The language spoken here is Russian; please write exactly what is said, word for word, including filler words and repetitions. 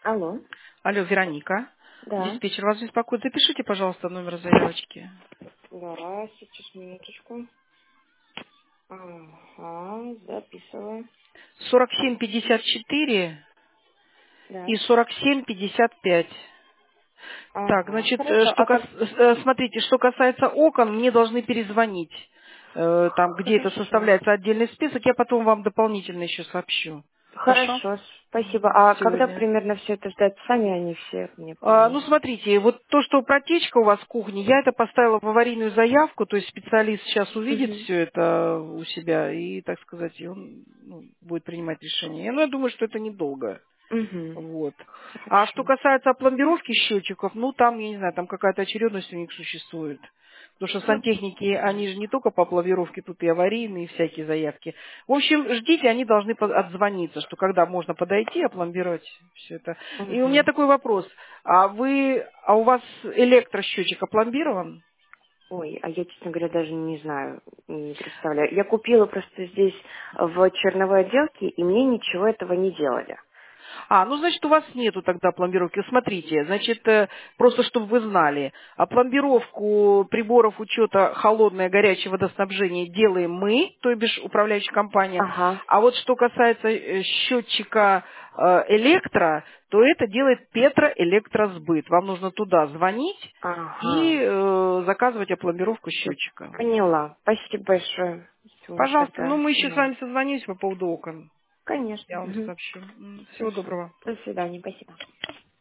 Алло, Алло, Вероника. да. Диспетчер вас беспокоит. Запишите, пожалуйста, номер заявочки. Да, сейчас, минуточку. Ага, записываю. сорок семь пятьдесят четыре Да. и сорок семь пятьдесят пять. Так, Ага, значит, э, хорошо. что А кас... как... э, смотрите, что касается окон, мне должны перезвонить. Э, Там, где это Хорошо. составляется отдельный список, я потом вам дополнительно еще сообщу. Хорошо? Хорошо, спасибо. А когда Сегодня. примерно все это ждать? Сами они все мне А, Ну, позвонят. смотрите, вот то, что протечка у вас в кухне, я это поставила в аварийную заявку, то есть специалист сейчас увидит Угу. все это у себя и, так сказать, и он ну, будет принимать решение. Ну, я думаю, что это недолго. Угу. Вот. А что Хорошо. касается опломбировки счетчиков, ну, там, я не знаю, там какая-то очередность у них существует. Потому что Ну, сантехники, они же не только по опломбировке, тут и аварийные, и всякие заявки. В общем, ждите, они должны по- отзвониться, что когда можно подойти, опломбировать все это. И у меня угу. такой вопрос. А вы, а у вас электросчетчик опломбирован? Ой, а я, честно говоря, даже не знаю, не представляю. Я купила просто здесь в черновой отделке, и мне ничего этого не делали. А, ну, значит, у вас нету тогда пломбировки. Смотрите, значит, э, просто чтобы вы знали, а пломбировку приборов учета холодное, горячее водоснабжение делаем мы, то бишь управляющая компания. Ага. А вот что касается э, счетчика э, электро, то это делает Петроэлектросбыт. Вам нужно туда звонить Ага. и э, заказывать опломбировку Всё, счетчика. поняла. Спасибо большое. Всё, Пожалуйста, ну тогда мы еще с да. вами созвонимся по поводу окон. Конечно. Я вам Мгм. сообщу. М, Всего Хорошо. доброго. До свидания. Спасибо.